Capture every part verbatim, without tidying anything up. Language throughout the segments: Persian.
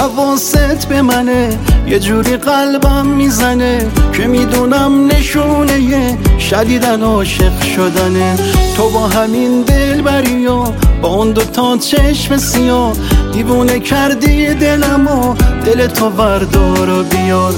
حواست به منه، یه جوری قلبم میزنه که میدونم نشونه شدیدن عاشق شدنه. تو با همین دلبری و با اون دوتا چشم سیاه دیوونه کردی دلمو، دل تو وردار و بیار.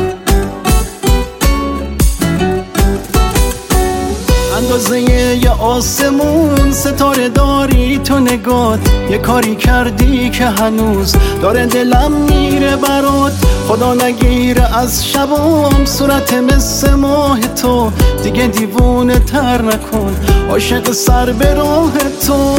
اندازه یه آسمون ستاره داری تو نگات، یه کاری کردی که هنوز داره دلم میره برات. خدا نگیره از شبام صورت مثل ماه تو، دیگه دیوونه تر نکن عاشق سر به راه تو.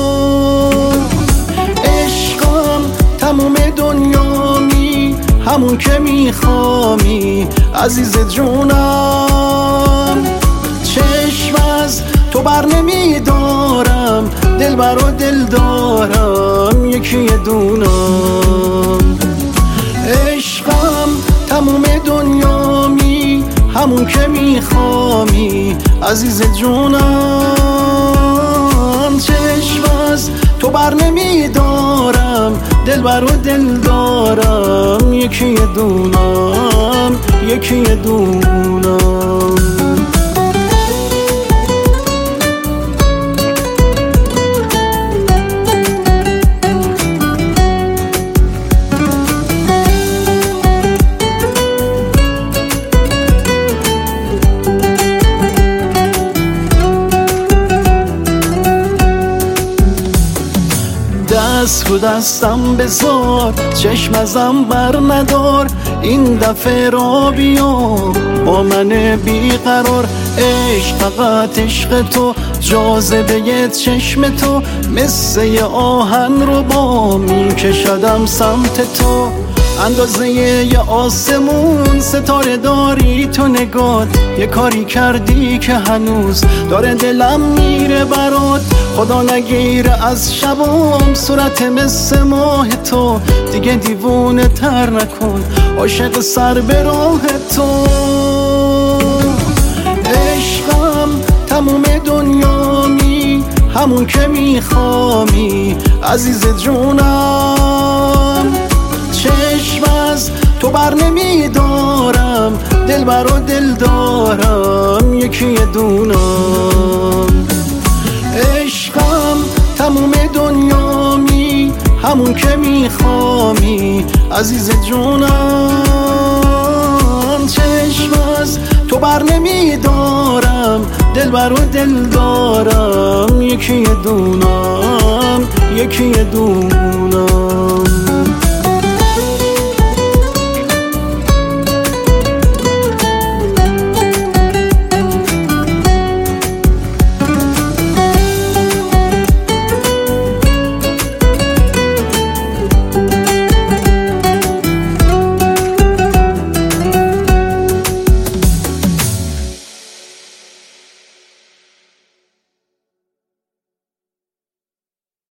عشقم تموم دنیامی، همون که میخوامی عزیز جونم. چشم از تو بر نمیدارم، دل برا دل دارم یکی دونم. عشقم تموم دنیامی، همون که میخوامی عزیز جونم. چشم از تو بر نمیدارم، دل برا دل دارم یکی دونم، یکی دونم. دست رو دستم بذار، چشم ازم بر ندار، این دفعه را بیا با من بیقرار. عشق فقط عشق تو، جاذبه چشم تو، مثل یه آهن رو با میکشدم سمت تو. اندازه یه آسمون ستاره داری تو نگات، یه کاری کردی که هنوز داره دلم میره برات. خدا نگیره از شبام صورت مثل ماه تو، دیگه دیوونه تر نکن عاشق سر به راه تو. عشقم تموم دنیامی، همون که میخوامی عزیز جونم. چشم از تو بر نمیدارم، دل برا دل دارم یکی دونم. عشقم تموم دنیامی، همون که میخوامی عزیز جونم. چشم از تو بر نمیدارم، دل برا دل دارم یکی دونم، یکی دونم.